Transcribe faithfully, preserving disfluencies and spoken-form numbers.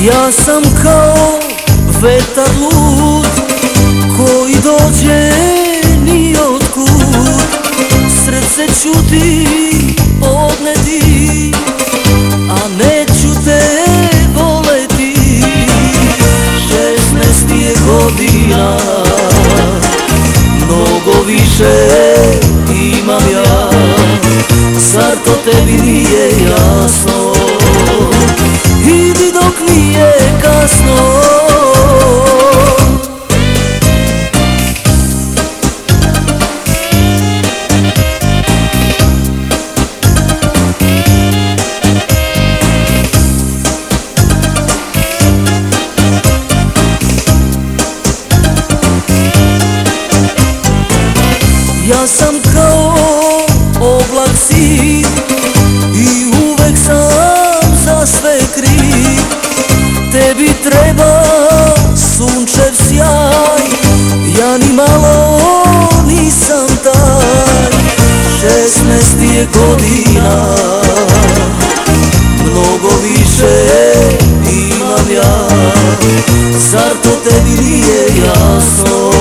Ja sam kao vetar lud koji dođe nijotkud, srce čuti odneti, a neću te voleti. Šesnaest je godina, mnogo više imam ja, zar to tebi nije jasno? Idi dok nije kasno. Ja sam kao oblak sit i uvek sam za sve kriv. Tebi treba sunčev sjaj, ja ni malo nisam taj. Šesnaest je godina, mnogo više imam ja, zar to tebi nije jasno?